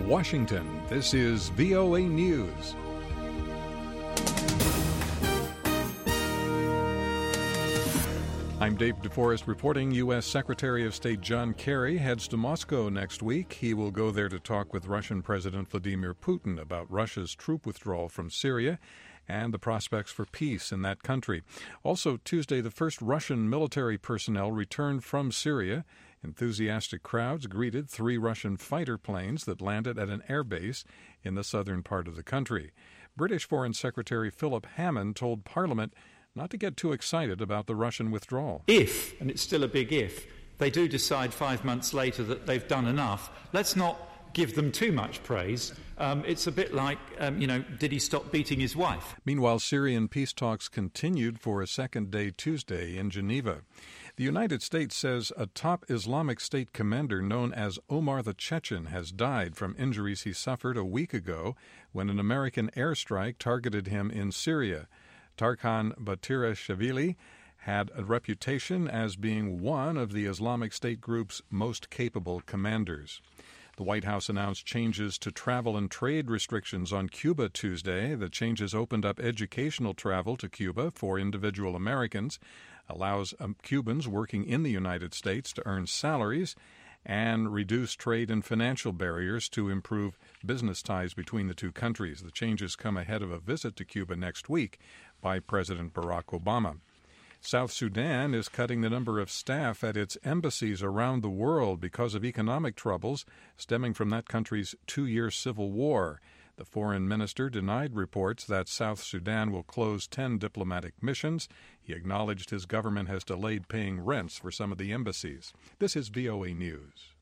In Washington, this is VOA News. I'm Dave DeForest reporting. U.S. Secretary of State John Kerry heads to Moscow next week. He will go there to talk with Russian President Vladimir Putin about Russia's troop withdrawal from Syria and the prospects for peace in that country. Also, Tuesday, the first Russian military personnel returned from Syria. Enthusiastic crowds greeted 3 Russian fighter planes that landed at an airbase in the southern part of the country. British Foreign Secretary Philip Hammond told Parliament not to get too excited about the Russian withdrawal. If, and it's still a big if, they do decide 5 months later that they've done enough, let's not give them too much praise. It's a bit like, did he stop beating his wife? Meanwhile, Syrian peace talks continued for a second day Tuesday in Geneva. The United States says a top Islamic State commander known as Omar the Chechen has died from injuries he suffered a week ago when an American airstrike targeted him in Syria. Tarkan Batirashvili had a reputation as being one of the Islamic State group's most capable commanders. The White House announced changes to travel and trade restrictions on Cuba Tuesday. The changes opened up educational travel to Cuba for individual Americans, allows Cubans working in the United States to earn salaries, and reduce trade and financial barriers to improve business ties between the two countries. The changes come ahead of a visit to Cuba next week by President Barack Obama. South Sudan is cutting the number of staff at its embassies around the world because of economic troubles stemming from that country's 2-year civil war. The foreign minister denied reports that South Sudan will close 10 diplomatic missions. He acknowledged his government has delayed paying rents for some of the embassies. This is VOA News.